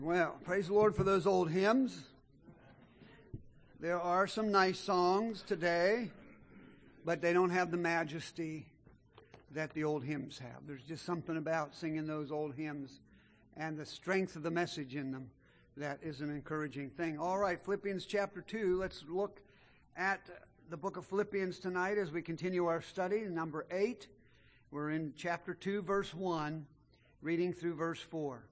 Well, praise the Lord for those old hymns. There are some nice songs today, but they don't have the majesty that the old hymns have. There's just something about singing those old hymns and the strength of the message in them that is an encouraging thing. All right, Philippians chapter 2. Let's look at the book of Philippians tonight as we continue our study. Number 8. We're in chapter 2, verse 1, reading through verse 4.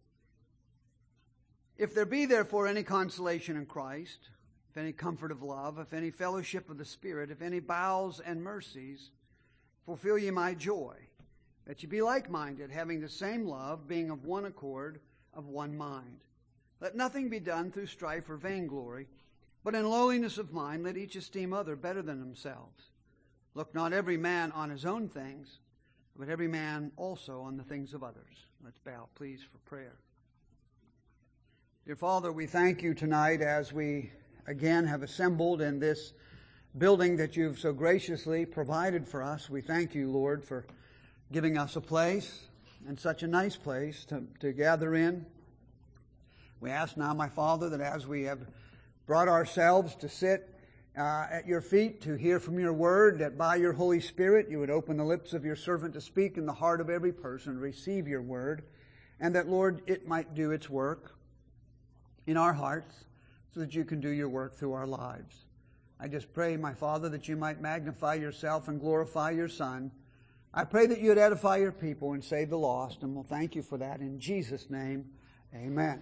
If there be therefore any consolation in Christ, if any comfort of love, if any fellowship of the Spirit, if any bowels and mercies, fulfill ye my joy, that ye be like-minded, having the same love, being of one accord, of one mind. Let nothing be done through strife or vainglory, but in lowliness of mind let each esteem other better than themselves. Look not every man on his own things, but every man also on the things of others. Let's bow, please, for prayer. Dear Father, we thank you tonight as we again have assembled in this building that you've so graciously provided for us. We thank you, Lord, for giving us a place, and such a nice place to gather in. We ask now, my Father, that as we have brought ourselves to sit at your feet to hear from your word, that by your Holy Spirit you would open the lips of your servant to speak in the heart of every person, receive your word, and that, Lord, it might do its work in our hearts so that you can do your work through our lives. I just pray, my Father, that you might magnify yourself and glorify your Son. I pray that you would edify your people and save the lost, and we'll thank you for that. In Jesus' name, amen.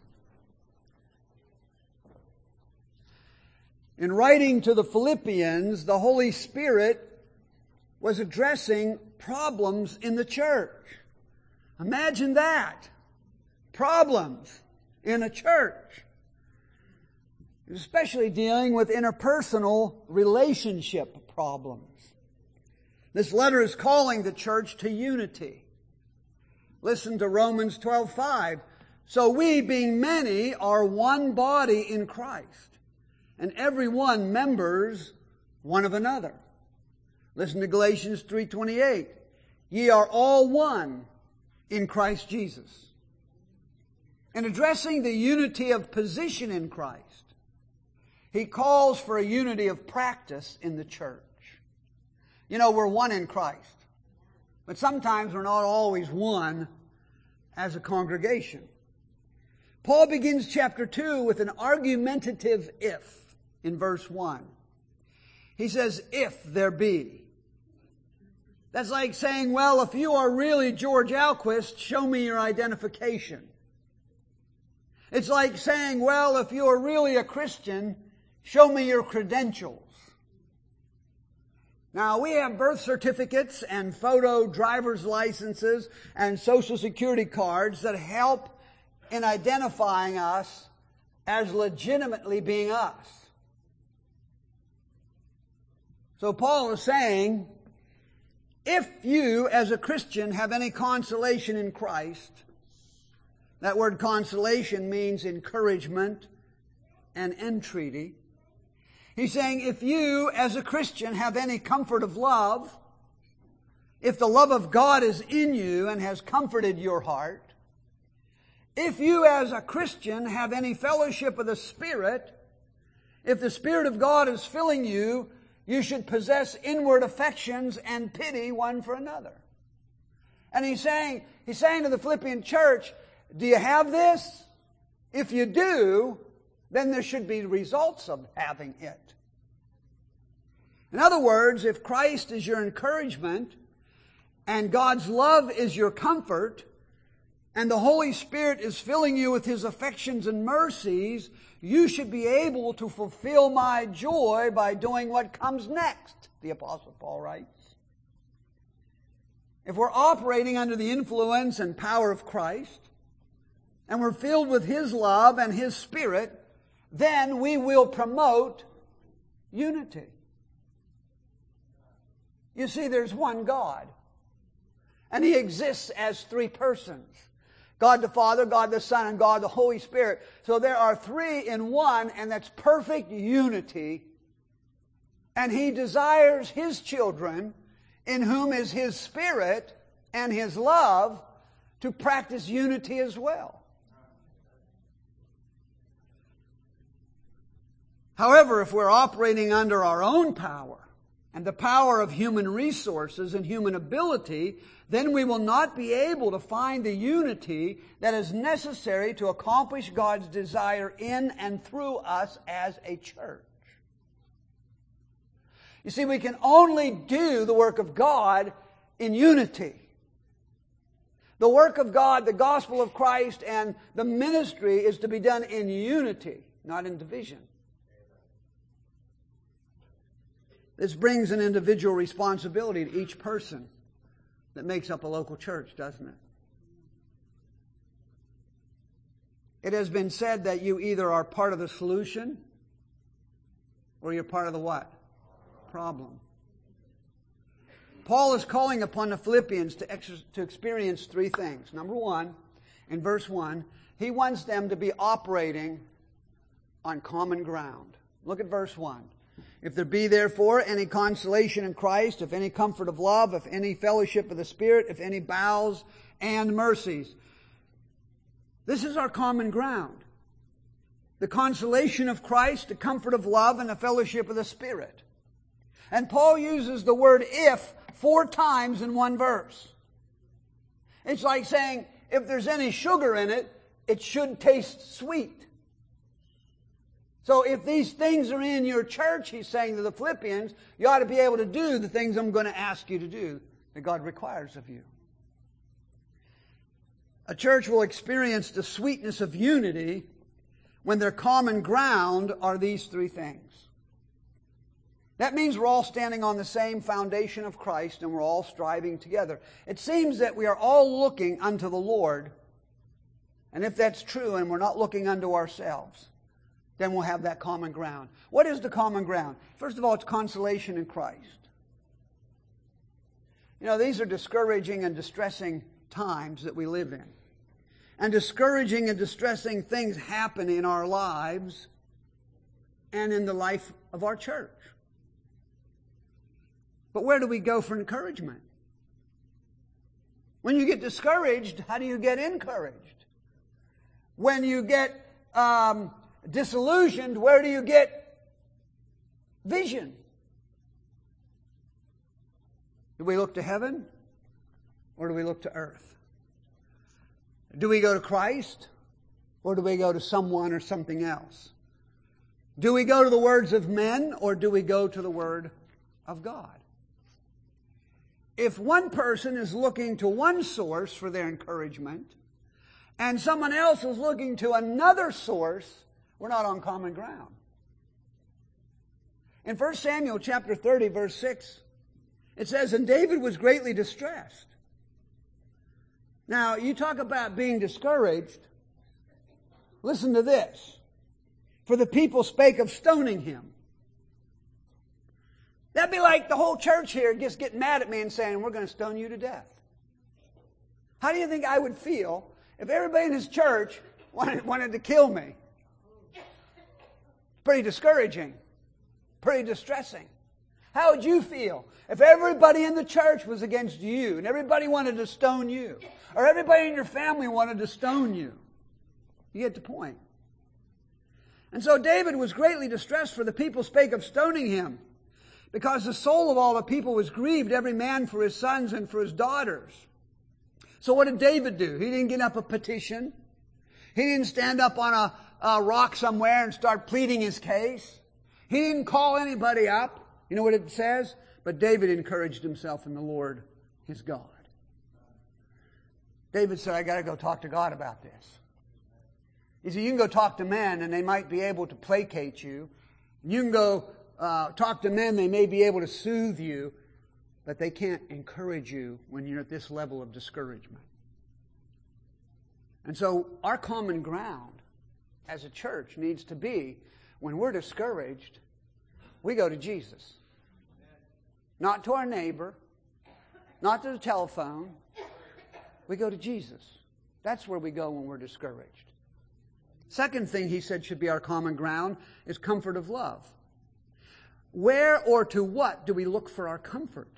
In writing to the Philippians, the Holy Spirit was addressing problems in the church. Imagine that. Problems in a church. Especially dealing with interpersonal relationship problems. This letter is calling the church to unity. Listen to Romans 12:5. So we, being many, are one body in Christ, and every one members one of another. Listen to Galatians 3:28. Ye are all one in Christ Jesus. In addressing the unity of position in Christ, he calls for a unity of practice in the church. You know, we're one in Christ, but sometimes we're not always one as a congregation. Paul begins chapter 2 with an argumentative if in verse 1. He says, if there be. That's like saying, well, if you are really George Alquist, show me your identification. It's like saying, well, if you are really a Christian, show me your credentials. Now, we have birth certificates and photo driver's licenses and Social Security cards that help in identifying us as legitimately being us. So Paul is saying, if you as a Christian have any consolation in Christ, that word consolation means encouragement and entreaty. He's saying if you as a Christian have any comfort of love, if the love of God is in you and has comforted your heart, if you as a Christian have any fellowship of the Spirit, if the Spirit of God is filling you, you should possess inward affections and pity one for another. And he's saying to the Philippian church, do you have this? If you do, then there should be results of having it. In other words, if Christ is your encouragement, and God's love is your comfort, and the Holy Spirit is filling you with His affections and mercies, you should be able to fulfill my joy by doing what comes next, the Apostle Paul writes. If we're operating under the influence and power of Christ, and we're filled with His love and His Spirit, then we will promote unity. You see, there's one God, and He exists as three persons. God the Father, God the Son, and God the Holy Spirit. So there are three in one, and that's perfect unity. And He desires His children, in whom is His Spirit and His love, to practice unity as well. However, if we're operating under our own power and the power of human resources and human ability, then we will not be able to find the unity that is necessary to accomplish God's desire in and through us as a church. You see, we can only do the work of God in unity. The work of God, the gospel of Christ, and the ministry is to be done in unity, not in division. This brings an individual responsibility to each person that makes up a local church, doesn't it? It has been said that you either are part of the solution or you're part of the what? Problem. Paul is calling upon the Philippians to experience three things. Number one, in verse 1, he wants them to be operating on common ground. Look at verse 1. If there be therefore any consolation in Christ, if any comfort of love, if any fellowship of the Spirit, if any bowels and mercies. This is our common ground. The consolation of Christ, the comfort of love, and the fellowship of the Spirit. And Paul uses the word if 4 times in one verse. It's like saying, if there's any sugar in it, it should taste sweet. So if these things are in your church, he's saying to the Philippians, you ought to be able to do the things I'm going to ask you to do that God requires of you. A church will experience the sweetness of unity when their common ground are these 3 things. That means we're all standing on the same foundation of Christ and we're all striving together. It seems that we are all looking unto the Lord. And if that's true and we're not looking unto ourselves, then we'll have that common ground. What is the common ground? First of all, it's consolation in Christ. You know, these are discouraging and distressing times that we live in. And discouraging and distressing things happen in our lives and in the life of our church. But where do we go for encouragement? When you get discouraged, how do you get encouraged? When you get disillusioned, where do you get vision? Do we look to heaven or do we look to earth? Do we go to Christ or do we go to someone or something else? Do we go to the words of men or do we go to the Word of God? If one person is looking to one source for their encouragement and someone else is looking to another source, we're not on common ground. In 1 Samuel chapter 30, verse 6, it says, and David was greatly distressed. Now, you talk about being discouraged. Listen to this. For the people spake of stoning him. That'd be like the whole church here just getting mad at me and saying, we're going to stone you to death. How do you think I would feel if everybody in this church wanted to kill me? Pretty discouraging. Pretty distressing. How would you feel if everybody in the church was against you and everybody wanted to stone you? Or everybody in your family wanted to stone you? You get the point. And so David was greatly distressed, for the people spake of stoning him, because the soul of all the people was grieved, every man for his sons and for his daughters. So what did David do? He didn't get up a petition. He didn't stand up on a rock somewhere and start pleading his case. He didn't call anybody up. You know what it says? But David encouraged himself in the Lord, his God. David said, I got to go talk to God about this. He said, you can go talk to men and they might be able to placate you. You can go talk to men, they may be able to soothe you, but they can't encourage you when you're at this level of discouragement. And so our common ground as a church needs to be, when we're discouraged, we go to Jesus. Not to our neighbor, not to the telephone. We go to Jesus. That's where we go when we're discouraged. Second thing he said should be our common ground is comfort of love. Where or to what do we look for our comfort?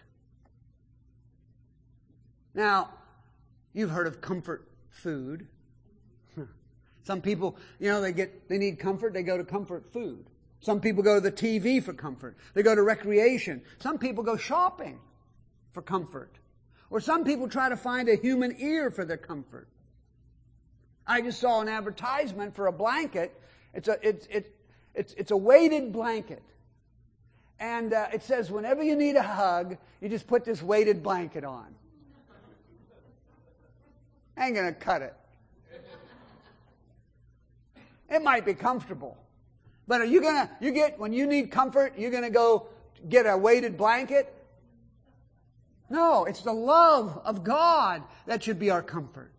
Now, you've heard of comfort food. Some people, they need comfort, they go to comfort food. Some people go to the TV for comfort. They go to recreation. Some people go shopping for comfort. Or some people try to find a human ear for their comfort. I just saw an advertisement for a blanket. It's a weighted blanket. And it says, whenever you need a hug, you just put this weighted blanket on. I ain't going to cut it. It might be comfortable. But are you going to, when you need comfort, you're going to go get a weighted blanket? No, it's the love of God that should be our comfort.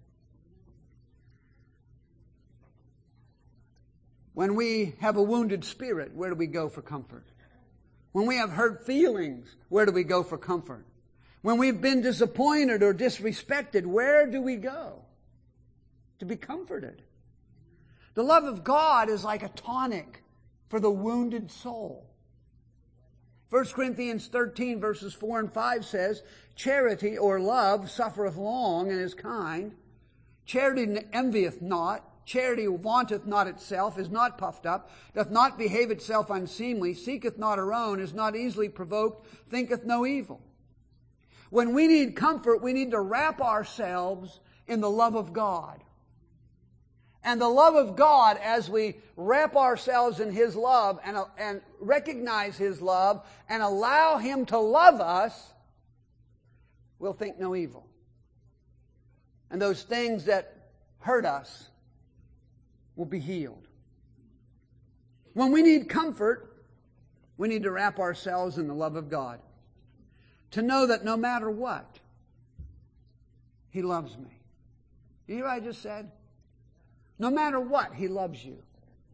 When we have a wounded spirit, where do we go for comfort? When we have hurt feelings, where do we go for comfort? When we've been disappointed or disrespected, where do we go to be comforted? The love of God is like a tonic for the wounded soul. 1 Corinthians 13 verses 4 and 5 says, charity or love suffereth long and is kind. Charity envieth not. Charity vaunteth not itself, is not puffed up, doth not behave itself unseemly, seeketh not her own, is not easily provoked, thinketh no evil. When we need comfort, we need to wrap ourselves in the love of God. And the love of God, as we wrap ourselves in His love and recognize His love and allow Him to love us, we'll think no evil. And those things that hurt us will be healed. When we need comfort, we need to wrap ourselves in the love of God. To know that no matter what, He loves me. You hear what I just said? No matter what, He loves you.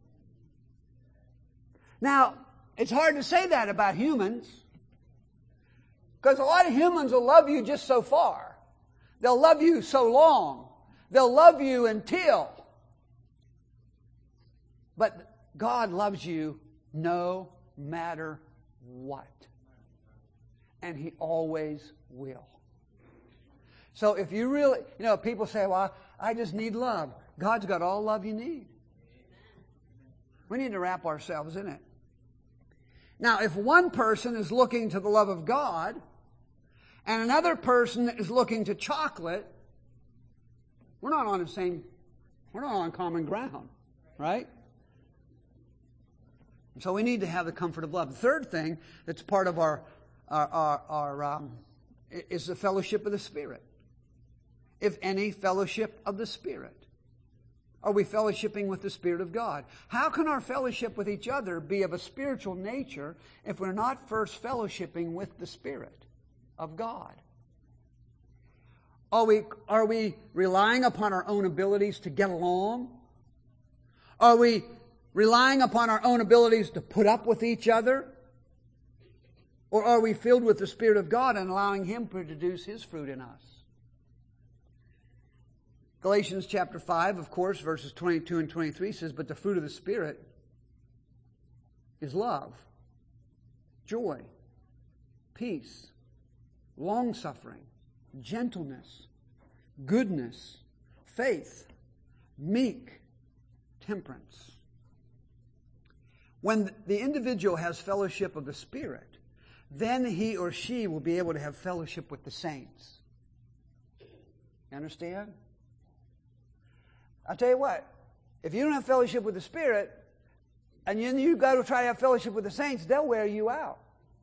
Now, it's hard to say that about humans, because a lot of humans will love you just so far. They'll love you so long. They'll love you until. But God loves you no matter what. And He always will. So if you really, people say, well, I just need love. God's got all love you need. We need to wrap ourselves in it. Now, if one person is looking to the love of God, and another person is looking to chocolate, we're not on common ground, right? So we need to have the comfort of love. The third thing that's part of our is the fellowship of the Spirit. If any fellowship of the Spirit. Are we fellowshipping with the Spirit of God? How can our fellowship with each other be of a spiritual nature if we're not first fellowshipping with the Spirit of God? Are we relying upon our own abilities to get along? Are we relying upon our own abilities to put up with each other? Or are we filled with the Spirit of God and allowing Him to produce His fruit in us? Galatians chapter 5, of course, verses 22 and 23 says, but the fruit of the Spirit is love, joy, peace, long-suffering, gentleness, goodness, faith, meek, temperance. When the individual has fellowship of the Spirit, then he or she will be able to have fellowship with the saints. You understand? I'll tell you what, if you don't have fellowship with the Spirit, and then you go to try to have fellowship with the saints, they'll wear you out.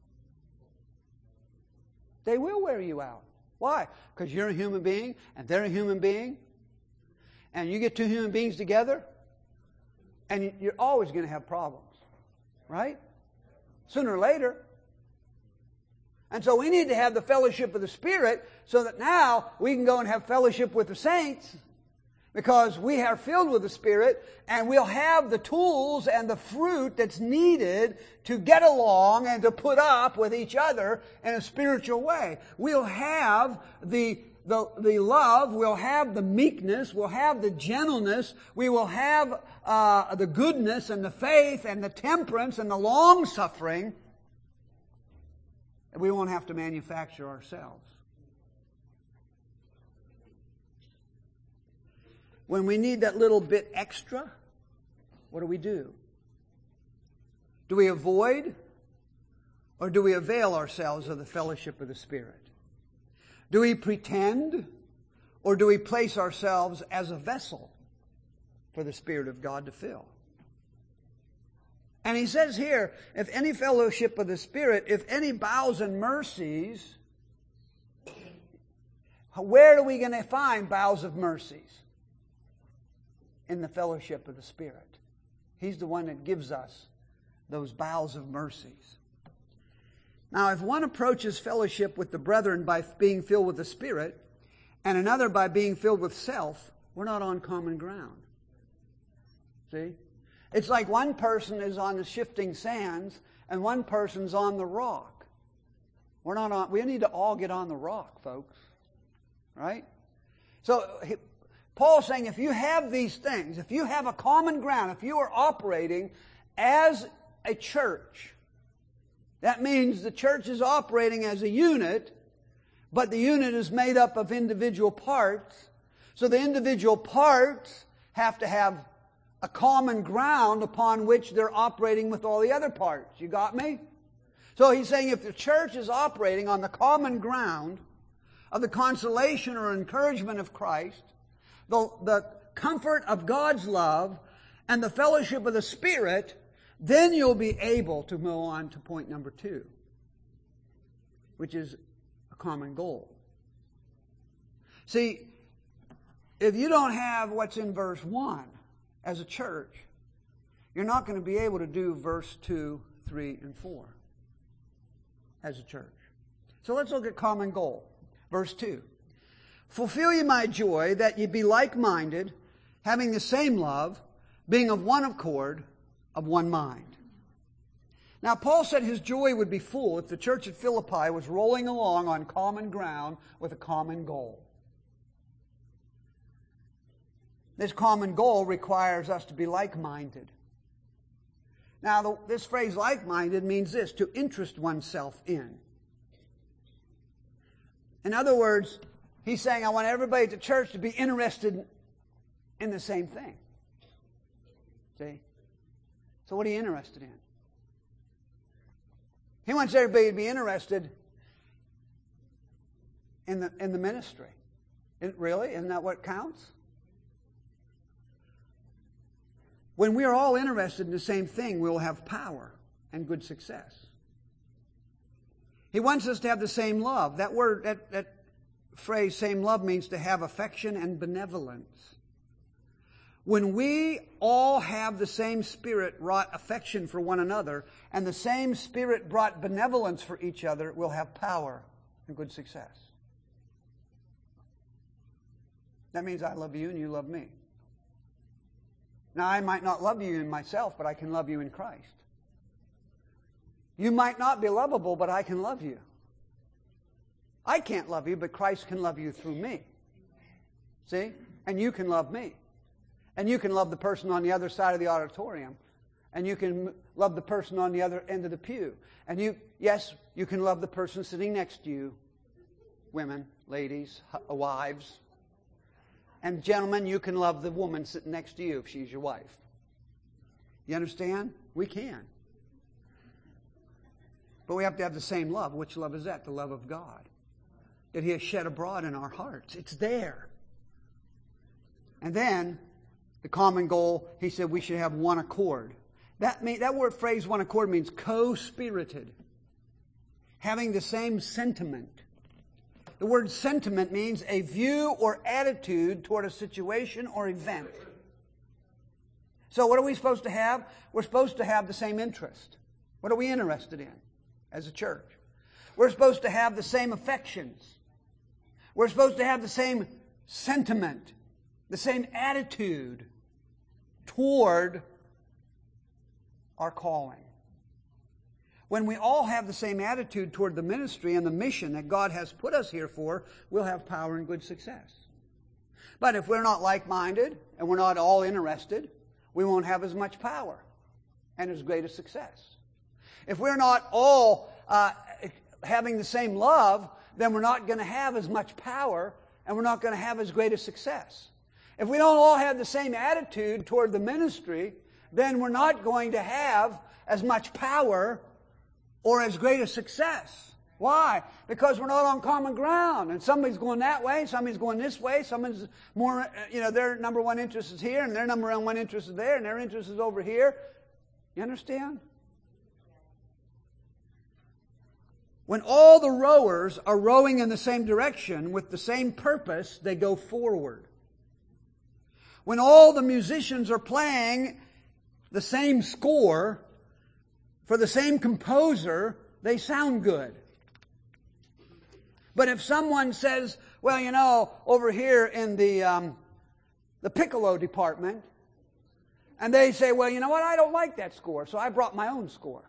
They will wear you out. Why? Because you're a human being, and they're a human being, and you get two human beings together, and you're always going to have problems. Right? Sooner or later. And so we need to have the fellowship of the Spirit so that now we can go and have fellowship with the saints, because we are filled with the Spirit, and we'll have the tools and the fruit that's needed to get along and to put up with each other in a spiritual way. We'll have the love, we'll have the meekness, we'll have the gentleness, we will have the goodness and the faith and the temperance and the long-suffering that we won't have to manufacture ourselves. When we need that little bit extra, what do? Do we avoid or do we avail ourselves of the fellowship of the Spirit? Do we pretend or do we place ourselves as a vessel for the Spirit of God to fill? And he says here, if any fellowship of the Spirit, if any bowels and mercies, where are we going to find bowels of mercies? In the fellowship of the Spirit. He's the one that gives us those bowels of mercies. Now, if one approaches fellowship with the brethren by being filled with the Spirit, and another by being filled with self, we're not on common ground. See? It's like one person is on the shifting sands, and one person's on the rock. We need to all get on the rock, folks. Right? So, Paul's saying if you have these things, if you have a common ground, if you are operating as a church, that means the church is operating as a unit, but the unit is made up of individual parts. So the individual parts have to have a common ground upon which they're operating with all the other parts. You got me? So he's saying if the church is operating on the common ground of the consolation or encouragement of Christ, the comfort of God's love, and the fellowship of the Spirit, then you'll be able to move on to point number 2, which is a common goal. See, if you don't have what's in verse 1 as a church, you're not going to be able to do verse 2, 3, and 4 as a church. So let's look at common goal. Verse 2. Fulfill ye my joy, that ye be like-minded, having the same love, being of one accord, of one mind. Now, Paul said his joy would be full if the church at Philippi was rolling along on common ground with a common goal. This common goal requires us to be like-minded. Now, this phrase like-minded means this, to interest oneself in. In other words, he's saying, I want everybody at the church to be interested in the same thing. See? So what are you interested in? He wants everybody to be interested in the ministry. Really? Isn't that what counts? When we are all interested in the same thing, we'll have power and good success. He wants us to have the same love. That word, that phrase, same love, means to have affection and benevolence. When we all have the same Spirit wrought affection for one another, and the same Spirit brought benevolence for each other, we'll have power and good success. That means I love you and you love me. Now, I might not love you in myself, but I can love you in Christ. You might not be lovable, but I can love you. I can't love you, but Christ can love you through me. See? And you can love me. And you can love the person on the other side of the auditorium. And you can love the person on the other end of the pew. And you can love the person sitting next to you. Women, ladies, wives. And gentlemen, you can love the woman sitting next to you if she's your wife. You understand? We can. But we have to have the same love. Which love is that? The love of God. That He has shed abroad in our hearts. It's there. And then, the common goal, he said we should have one accord. That word phrase, one accord, means co-spirited. Having the same sentiment. The word sentiment means a view or attitude toward a situation or event. So what are we supposed to have? We're supposed to have the same interest. What are we interested in as a church? We're supposed to have the same affections. We're supposed to have the same sentiment, the same attitude toward our calling. When we all have the same attitude toward the ministry and the mission that God has put us here for, we'll have power and good success. But if we're not like-minded and we're not all interested, we won't have as much power and as great a success. If we're not all having the same love, then we're not going to have as much power and we're not going to have as great a success. If we don't all have the same attitude toward the ministry, then we're not going to have as much power or as great a success. Why? Because we're not on common ground. And somebody's going that way, somebody's going this way, someone's more, their number one interest is here, and their number one interest is there, and their interest is over here. You understand? When all the rowers are rowing in the same direction with the same purpose, they go forward. When all the musicians are playing the same score for the same composer, they sound good. But if someone says, well, over here in the piccolo department, and they say, well, you know what, I don't like that score, so I brought my own score.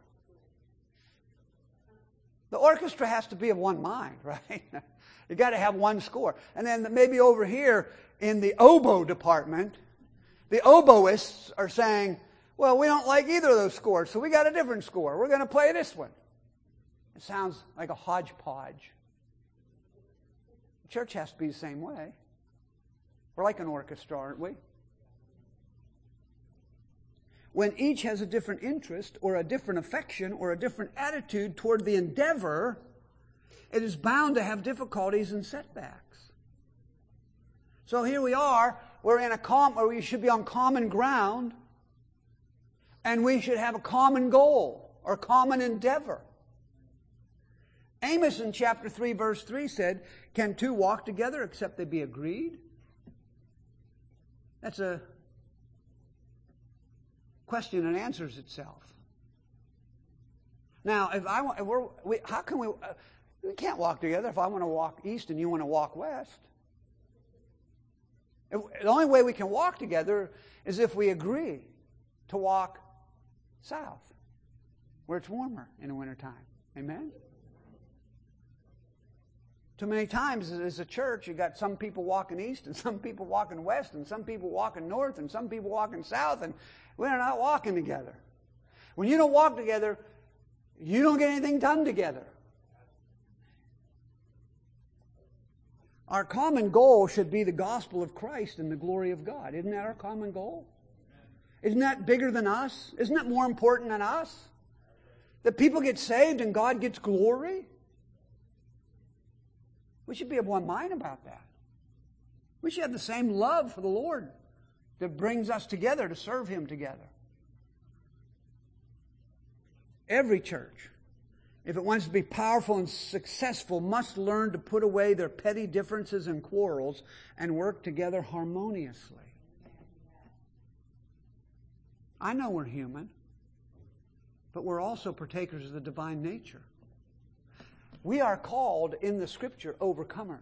The orchestra has to be of one mind, right? You got to have one score. And then maybe over here in the oboe department, the oboists are saying, well, we don't like either of those scores, so we got a different score. We're going to play this one. It sounds like a hodgepodge. The church has to be the same way. We're like an orchestra, aren't we? When each has a different interest or a different affection or a different attitude toward the endeavor, it is bound to have difficulties and setbacks. So here we are, we should be on common ground, and we should have a common goal or common endeavor. Amos in chapter 3, verse 3 said, can two walk together except they be agreed? That's a question and answers itself. Now, how can we can't walk together if I want to walk east and you want to walk west. The only way we can walk together is if we agree to walk south, where it's warmer in the wintertime. Amen? Too many times as a church, you got some people walking east and some people walking west and some people walking north and some people walking south, and we're not walking together. When you don't walk together, you don't get anything done together. Our common goal should be the gospel of Christ and the glory of God. Isn't that our common goal? Isn't that bigger than us? Isn't that more important than us? That people get saved and God gets glory? We should be of one mind about that. We should have the same love for the Lord that brings us together to serve Him together. Every church, if it wants to be powerful and successful, must learn to put away their petty differences and quarrels and work together harmoniously. I know we're human, but we're also partakers of the divine nature. We are called in the Scripture overcomers.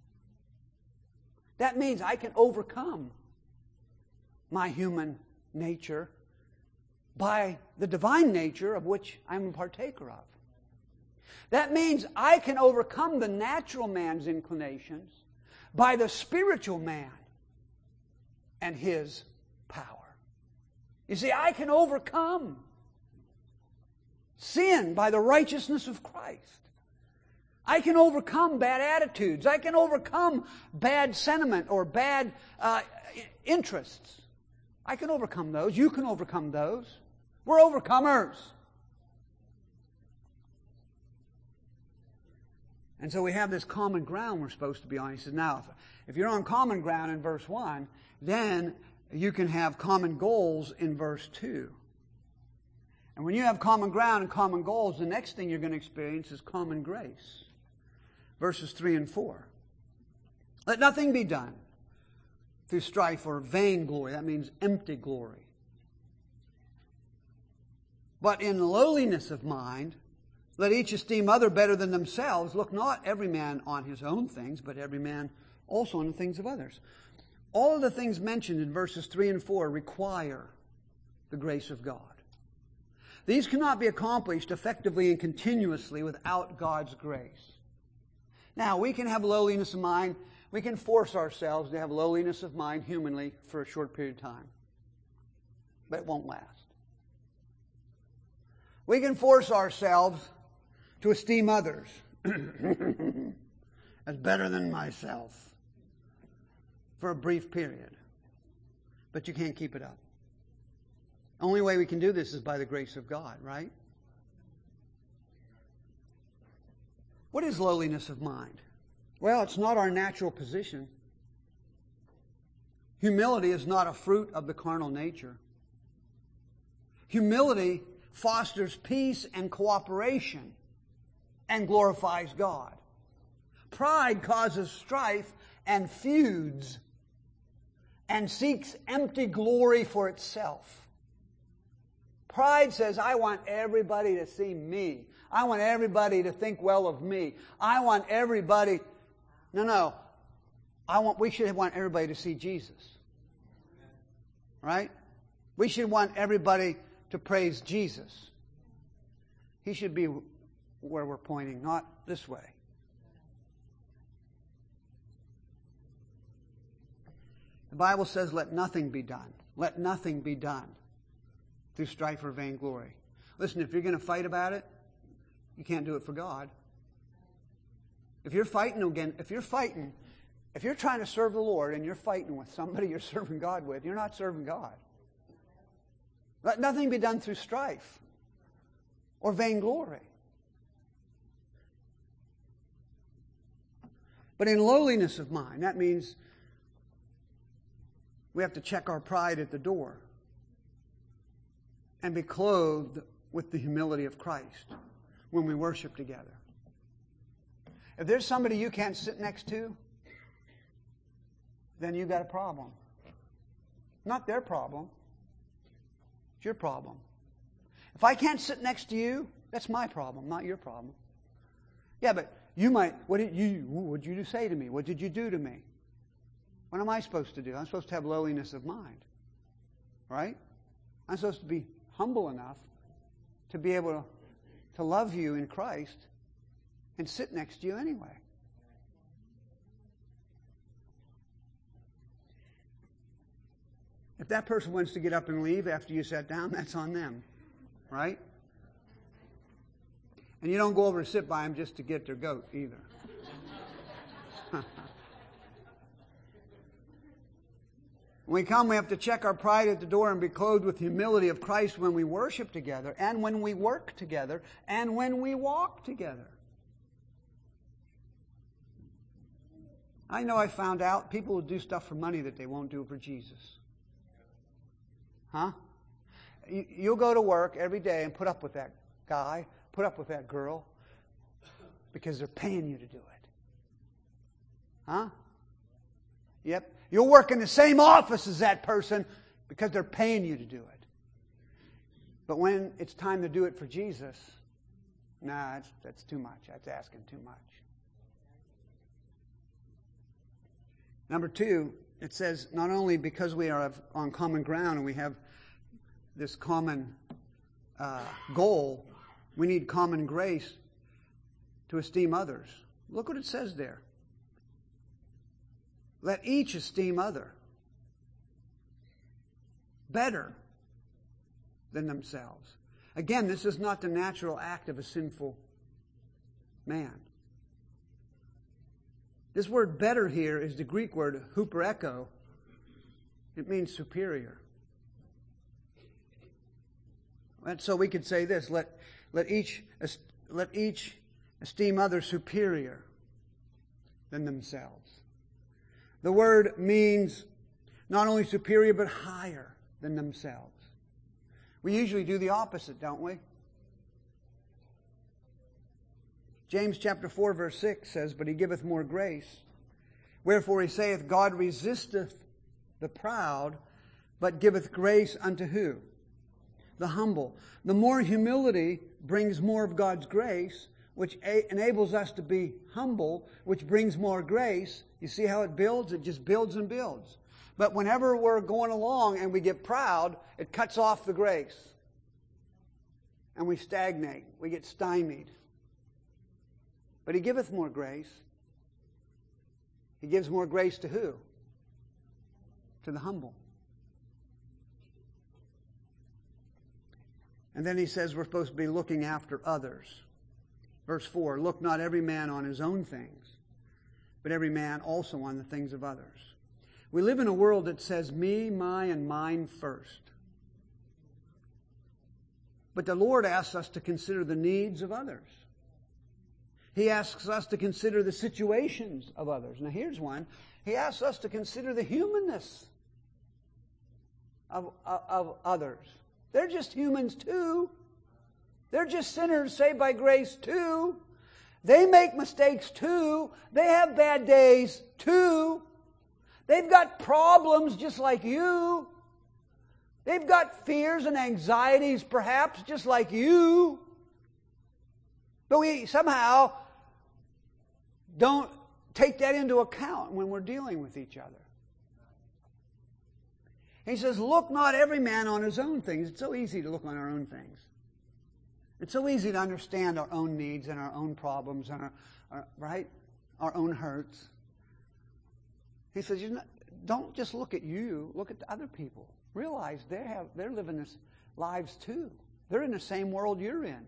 That means I can overcome my human nature by the divine nature of which I'm a partaker of. That means I can overcome the natural man's inclinations by the spiritual man and his power. You see, I can overcome sin by the righteousness of Christ. I can overcome bad attitudes. I can overcome bad sentiment or bad interests. I can overcome those. You can overcome those. We're overcomers. And so we have this common ground we're supposed to be on. He says, now, if you're on common ground in verse 1, then you can have common goals in verse 2. And when you have common ground and common goals, the next thing you're going to experience is common grace. Verses 3 and 4. Let nothing be done through strife or vain glory. That means empty glory. But in lowliness of mind, let each esteem other better than themselves. Look not every man on his own things, but every man also on the things of others. All of the things mentioned in verses 3 and 4 require the grace of God. These cannot be accomplished effectively and continuously without God's grace. Now, we can have lowliness of mind. We can force ourselves to have lowliness of mind humanly for a short period of time. But it won't last. We can force ourselves to esteem others as better than myself for a brief period. But you can't keep it up. Only way we can do this is by the grace of God, right? What is lowliness of mind? Well, it's not our natural position. Humility is not a fruit of the carnal nature. Humility fosters peace and cooperation and glorifies God. Pride causes strife and feuds and seeks empty glory for itself. Pride says, I want everybody to see me. I want everybody to think well of me. I want everybody... No. We should want everybody to see Jesus. Right? We should want everybody to praise Jesus. He should be where we're pointing, not this way. The Bible says, let nothing be done. Let nothing be done through strife or vainglory. Listen, if you're going to fight about it, you can't do it for God. If you're fighting, if you're trying to serve the Lord and you're fighting with somebody you're serving God with, you're not serving God. Let nothing be done through strife or vainglory. But in lowliness of mind, that means we have to check our pride at the door and be clothed with the humility of Christ when we worship together. If there's somebody you can't sit next to, then you've got a problem. Not their problem. It's your problem. If I can't sit next to you, that's my problem, not your problem. Yeah, but you might, what did you say to me? What did you do to me? What am I supposed to do? I'm supposed to have lowliness of mind. Right? I'm supposed to be humble enough to be able to love you in Christ and sit next to you anyway. If that person wants to get up and leave after you sat down, that's on them. Right? And you don't go over to sit by them just to get their goat either. When we come, we have to check our pride at the door and be clothed with humility of Christ when we worship together, and when we work together, and when we walk together. I know I found out people will do stuff for money that they won't do for Jesus. Huh? You'll go to work every day and put up with that guy, put up with that girl, because they're paying you to do it. Huh? Yep. You'll work in the same office as that person because they're paying you to do it. But when it's time to do it for Jesus, that's too much. That's asking too much. Number 2, it says not only because we are on common ground and we have this common goal, we need common grace to esteem others. Look what it says there. Let each esteem other better than themselves. Again, this is not the natural act of a sinful man. This word better here is the Greek word hupereko. It means superior. And so we could say this, let each esteem others superior than themselves. The word means not only superior, but higher than themselves. We usually do the opposite, don't we? James chapter 4, verse 6 says, but he giveth more grace. Wherefore he saith, God resisteth the proud, but giveth grace unto who? The humble. The more humility brings more of God's grace, which enables us to be humble, which brings more grace. You see how it builds? It just builds and builds. But whenever we're going along and we get proud, it cuts off the grace. And we stagnate. We get stymied. But he giveth more grace. He gives more grace to who? To the humble. And then he says we're supposed to be looking after others. Verse 4, look not every man on his own things, but every man also on the things of others. We live in a world that says me, my, and mine first. But the Lord asks us to consider the needs of others. He asks us to consider the situations of others. Now here's one. He asks us to consider the humanness of others. They're just humans too. They're just sinners saved by grace too. They make mistakes too. They have bad days too. They've got problems just like you. They've got fears and anxieties perhaps just like you. But we somehow don't take that into account when we're dealing with each other. He says, look not every man on his own things. It's so easy to look on our own things. It's so easy to understand our own needs and our own problems and our own hurts. He says, don't just look at you. Look at the other people. Realize they're living their lives too. They're in the same world you're in.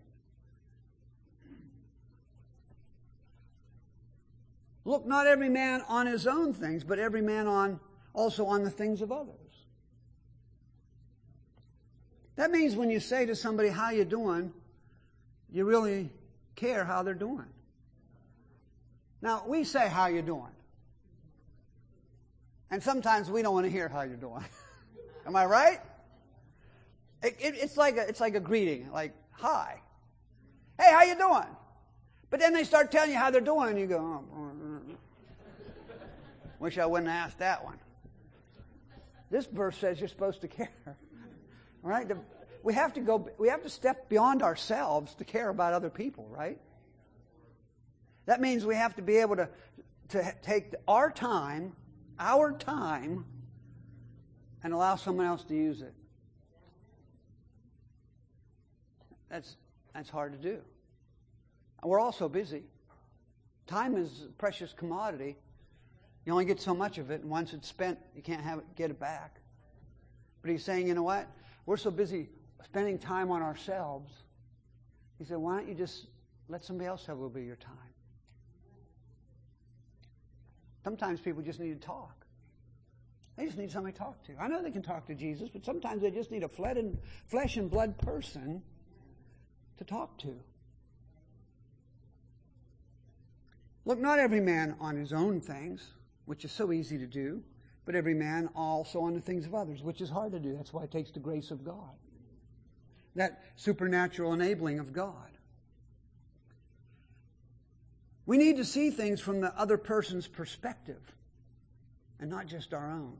Look not every man on his own things, but every man also on the things of others. That means when you say to somebody, how you doing, you really care how they're doing. Now, we say, how you doing? And sometimes we don't want to hear how you're doing. Am I right? It's like a greeting, like, hi. Hey, how you doing? But then they start telling you how they're doing, and you go, oh, wish I wouldn't have asked that one. This verse says you're supposed to care. All right? We have to step beyond ourselves to care about other people, right? That means we have to be able to take our time, and allow someone else to use it. That's hard to do. We're all so busy. Time is a precious commodity. You only get so much of it, and once it's spent, you can't get it back. But he's saying, you know what? We're so busy spending time on ourselves. He said, why don't you just let somebody else have a little bit of your time? Sometimes people just need to talk. They just need somebody to talk to. I know they can talk to Jesus, but sometimes they just need a flesh and blood person to talk to. Look not every man on his own things, which is so easy to do, but every man also on the things of others, which is hard to do. That's why it takes the grace of God. That supernatural enabling of God. We need to see things from the other person's perspective and not just our own.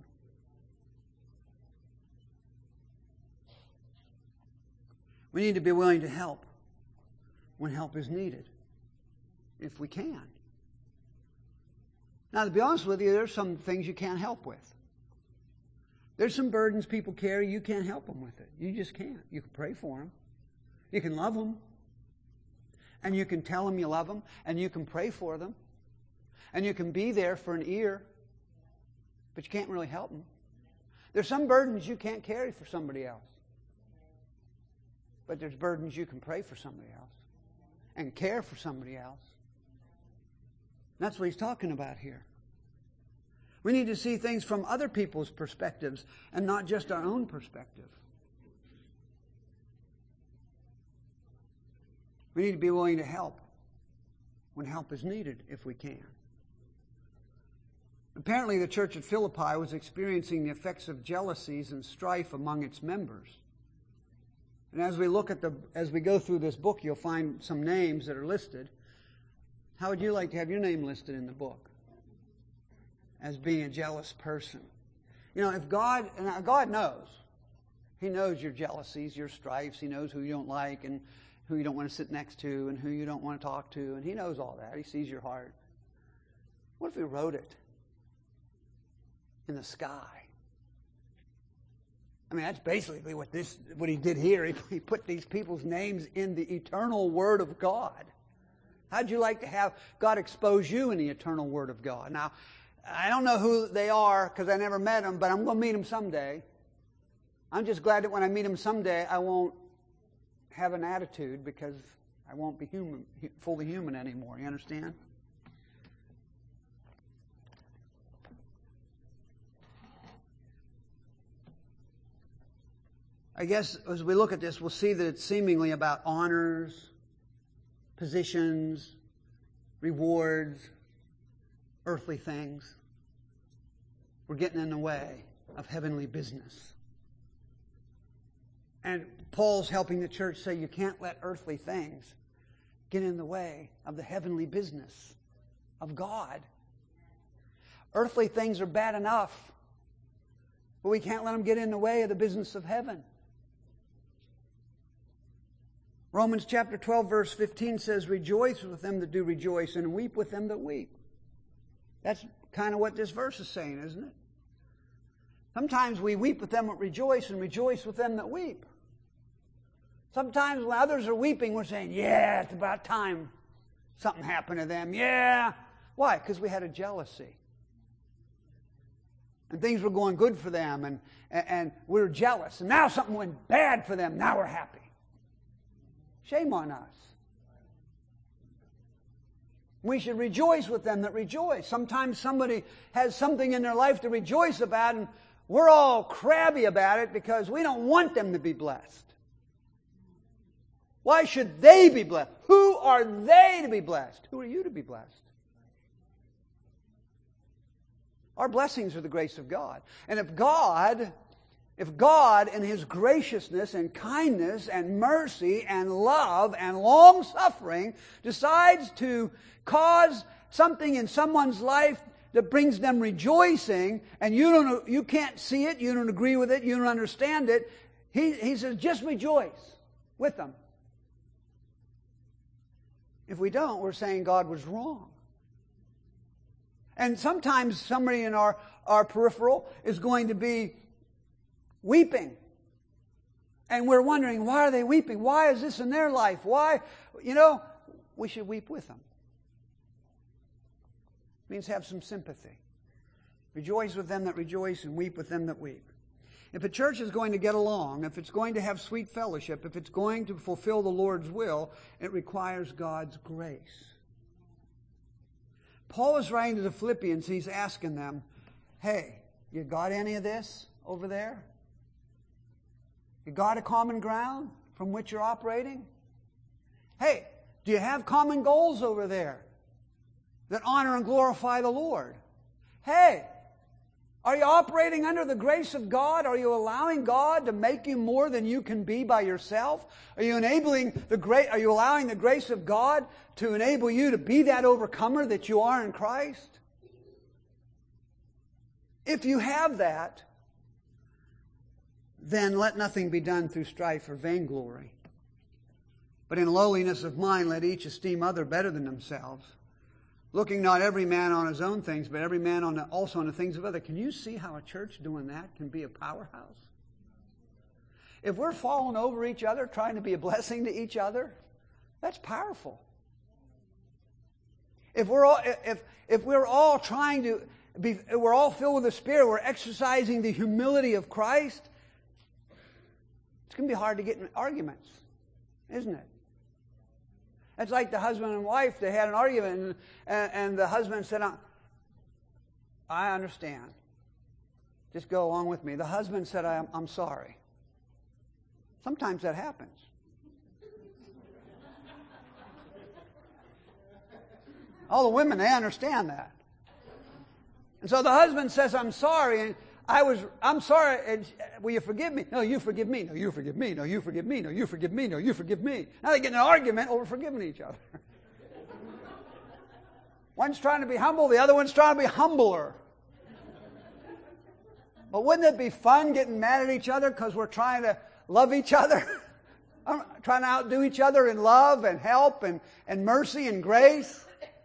We need to be willing to help when help is needed, if we can. Now, to be honest with you, there's some things you can't help with. There's some burdens people carry, you can't help them with it. You just can't. You can pray for them. You can love them. And you can tell them you love them. And you can pray for them. And you can be there for an ear. But you can't really help them. There's some burdens you can't carry for somebody else. But there's burdens you can pray for somebody else. And care for somebody else. And that's what he's talking about here. We need to see things from other people's perspectives and not just our own perspective. We need to be willing to help when help is needed, if we can. Apparently, the church at Philippi was experiencing the effects of jealousies and strife among its members. And as we go through this book, you'll find some names that are listed. How would you like to have your name listed in the book? As being a jealous person. You know, if God knows. He knows your jealousies, your strifes. He knows who you don't like and who you don't want to sit next to and who you don't want to talk to. And He knows all that. He sees your heart. What if He wrote it in the sky? I mean, that's basically what He did here. He put these people's names in the eternal Word of God. How'd you like to have God expose you in the eternal Word of God? Now, I don't know who they are because I never met them, but I'm going to meet them someday. I'm just glad that when I meet them someday, I won't have an attitude because I won't be fully human anymore. You understand? I guess as we look at this, we'll see that it's seemingly about honors, positions, rewards, earthly things. We're getting in the way of heavenly business. And Paul's helping the church say you can't let earthly things get in the way of the heavenly business of God. Earthly things are bad enough, but we can't let them get in the way of the business of heaven. Romans chapter 12 verse 15 says, rejoice with them that do rejoice and weep with them that weep. That's kind of what this verse is saying, isn't it? Sometimes we weep with them that rejoice and rejoice with them that weep. Sometimes when others are weeping, we're saying, yeah, it's about time something happened to them. Yeah. Why? Because we had a jealousy. And things were going good for them, and we were jealous. And now something went bad for them. Now we're happy. Shame on us. We should rejoice with them that rejoice. Sometimes somebody has something in their life to rejoice about, and we're all crabby about it because we don't want them to be blessed. Why should they be blessed? Who are they to be blessed? Who are you to be blessed? Our blessings are the grace of God. And if God in His graciousness and kindness and mercy and love and long-suffering decides to cause something in someone's life that brings them rejoicing, and you can't see it, you don't agree with it, you don't understand it, He says, just rejoice with them. If we don't, we're saying God was wrong. And sometimes somebody in our peripheral is going to be weeping. And we're wondering, why are they weeping? Why is this in their life? Why? We should weep with them. It means have some sympathy. Rejoice with them that rejoice and weep with them that weep. If a church is going to get along, if it's going to have sweet fellowship, if it's going to fulfill the Lord's will, it requires God's grace. Paul is writing to the Philippians. He's asking them, hey, you got any of this over there? You got a common ground from which you're operating? Hey, do you have common goals over there that honor and glorify the Lord? Hey, are you operating under the grace of God? Are you allowing God to make you more than you can be by yourself? Are you allowing the grace of God to enable you to be that overcomer that you are in Christ? If you have that, then let nothing be done through strife or vainglory. But in lowliness of mind, let each esteem other better than themselves. Looking not every man on his own things, but every man also on the things of other. Can you see how a church doing that can be a powerhouse? If we're falling over each other, trying to be a blessing to each other, that's powerful. If we're all trying to be, we're all filled with the Spirit, we're exercising the humility of Christ, it's going to be hard to get in arguments, isn't it? It's like the husband and wife, they had an argument, and the husband said, I understand. Just go along with me. The husband said, I'm sorry. Sometimes that happens. All the women, they understand that. And so the husband says, I'm sorry, and I'm sorry, and will you forgive me? No, you forgive me. No, you forgive me. No, you forgive me. No, you forgive me. No, you forgive me. Now they get in an argument over forgiving each other. One's trying to be humble, the other one's trying to be humbler. But wouldn't it be fun getting mad at each other because we're trying to love each other? Trying to outdo each other in love and help and mercy and grace?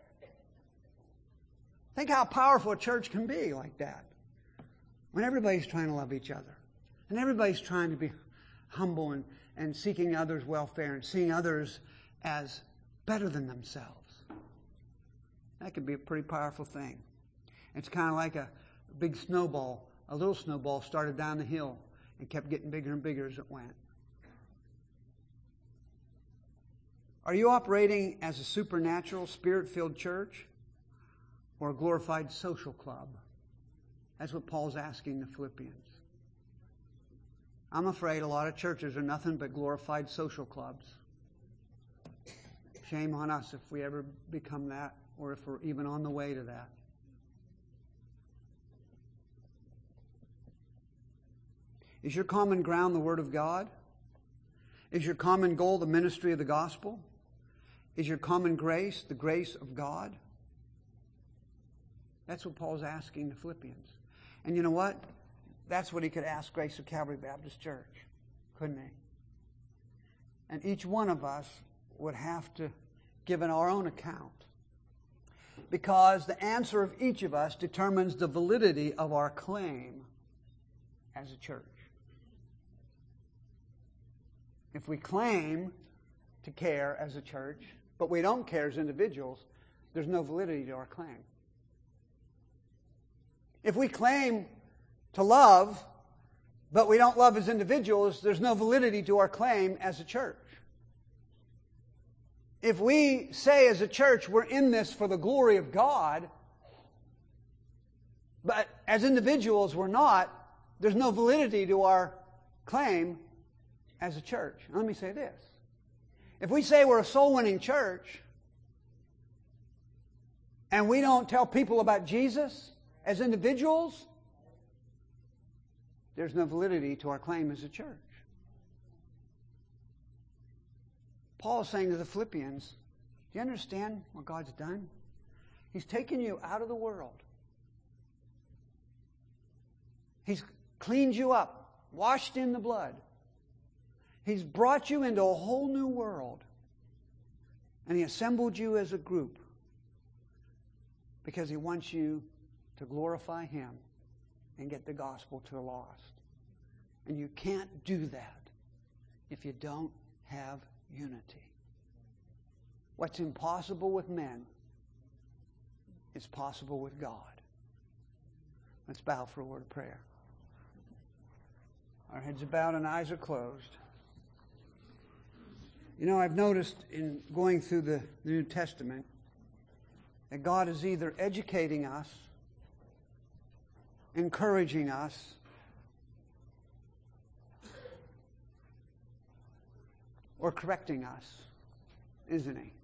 Think how powerful a church can be like that. When everybody's trying to love each other. And everybody's trying to be humble and seeking others' welfare and seeing others as better than themselves. That could be a pretty powerful thing. It's kind of like a big snowball. A little snowball started down the hill and kept getting bigger and bigger as it went. Are you operating as a supernatural, spirit-filled church or a glorified social club? That's what Paul's asking the Philippians. I'm afraid a lot of churches are nothing but glorified social clubs. Shame on us if we ever become that, or if we're even on the way to that. Is your common ground the Word of God? Is your common goal the ministry of the gospel? Is your common grace the grace of God? That's what Paul's asking the Philippians. And you know what? That's what he could ask Grace of Calvary Baptist Church, couldn't he? And each one of us would have to give in our own account. Because the answer of each of us determines the validity of our claim as a church. If we claim to care as a church, but we don't care as individuals, there's no validity to our claim. If we claim to love, but we don't love as individuals, there's no validity to our claim as a church. If we say as a church we're in this for the glory of God, but as individuals we're not, there's no validity to our claim as a church. Let me say this. If we say we're a soul-winning church, and we don't tell people about Jesus as individuals, there's no validity to our claim as a church. Paul is saying to the Philippians, do you understand what God's done? He's taken you out of the world. He's cleaned you up, washed in the blood. He's brought you into a whole new world. And He assembled you as a group because He wants you to glorify Him and get the gospel to the lost. And you can't do that if you don't have unity. What's impossible with men is possible with God. Let's bow for a word of prayer. Our heads are bowed and eyes are closed. You know, I've noticed in going through the New Testament that God is either educating us, encouraging us, or correcting us, isn't He?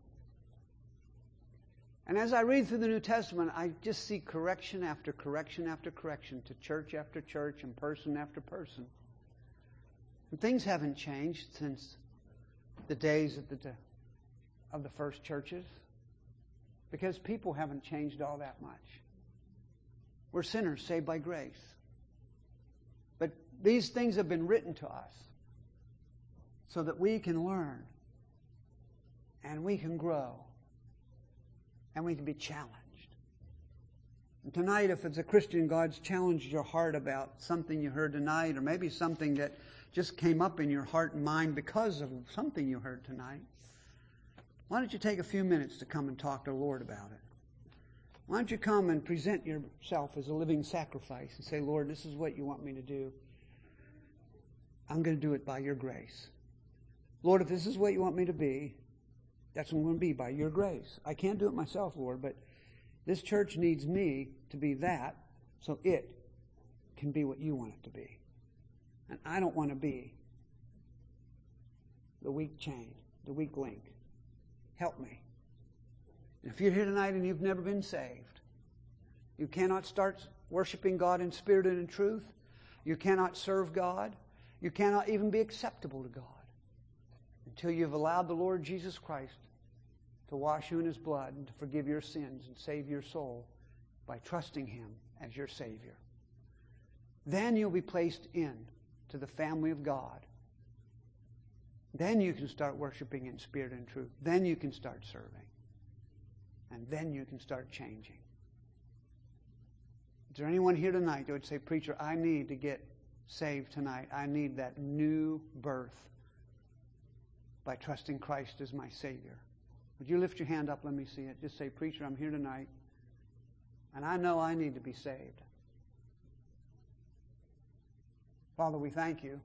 And as I read through the New Testament, I just see correction after correction after correction to church after church and person after person. And things haven't changed since the days of the first churches, because people haven't changed all that much. We're sinners saved by grace. But these things have been written to us so that we can learn and we can grow and we can be challenged. And tonight, if it's a Christian, God's challenged your heart about something you heard tonight, or maybe something that just came up in your heart and mind because of something you heard tonight, why don't you take a few minutes to come and talk to the Lord about it? Why don't you come and present yourself as a living sacrifice and say, Lord, this is what you want me to do. I'm going to do it by your grace. Lord, if this is what you want me to be, that's what I'm going to be by your grace. I can't do it myself, Lord, but this church needs me to be that so it can be what you want it to be. And I don't want to be the weak chain, the weak link. Help me. And if you're here tonight and you've never been saved, you cannot start worshiping God in spirit and in truth. You cannot serve God. You cannot even be acceptable to God until you've allowed the Lord Jesus Christ to wash you in His blood and to forgive your sins and save your soul by trusting Him as your Savior. Then you'll be placed in to the family of God. Then you can start worshiping in spirit and truth. Then you can start serving. And then you can start changing. Is there anyone here tonight that would say, Preacher, I need to get saved tonight. I need that new birth by trusting Christ as my Savior. Would you lift your hand up? Let me see it. Just say, Preacher, I'm here tonight, and I know I need to be saved. Father, we thank you.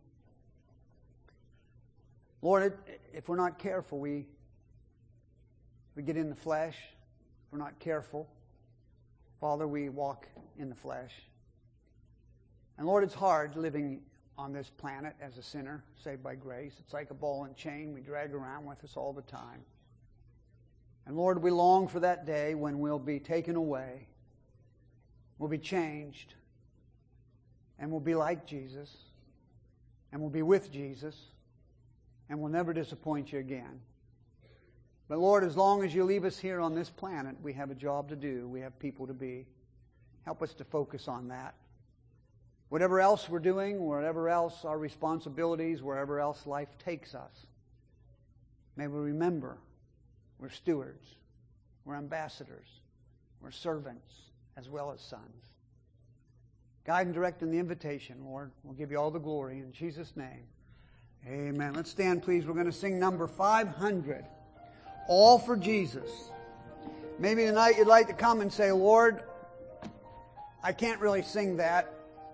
Lord, if we're not careful, we get in the flesh. If we're not careful, Father, we walk in the flesh. And Lord, it's hard living on this planet as a sinner, saved by grace. It's like a ball and chain we drag around with us all the time. And Lord, we long for that day when we'll be taken away, we'll be changed, and we'll be like Jesus, and we'll be with Jesus, and we'll never disappoint you again. But Lord, as long as you leave us here on this planet, we have a job to do. We have people to be. Help us to focus on that. Whatever else we're doing, whatever else our responsibilities, wherever else life takes us, may we remember we're stewards, we're ambassadors, we're servants as well as sons. Guide and direct in the invitation, Lord. We'll give you all the glory in Jesus' name. Amen. Let's stand, please. We're going to sing number 500. All for Jesus. Maybe tonight you'd like to come and say, Lord, I can't really sing that.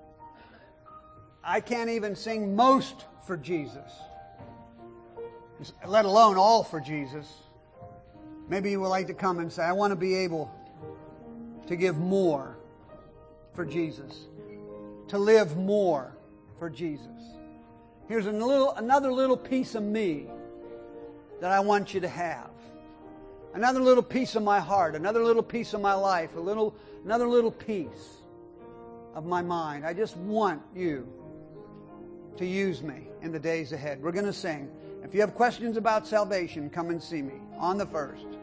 I can't even sing most for Jesus, let alone all for Jesus. Maybe you would like to come and say, I want to be able to give more for Jesus, to live more for Jesus. Here's another little piece of me that I want you to have. Another little piece of my heart, another little piece of my life, another little piece of my mind. I just want you to use me in the days ahead. We're going to sing. If you have questions about salvation, come and see me on the 1st.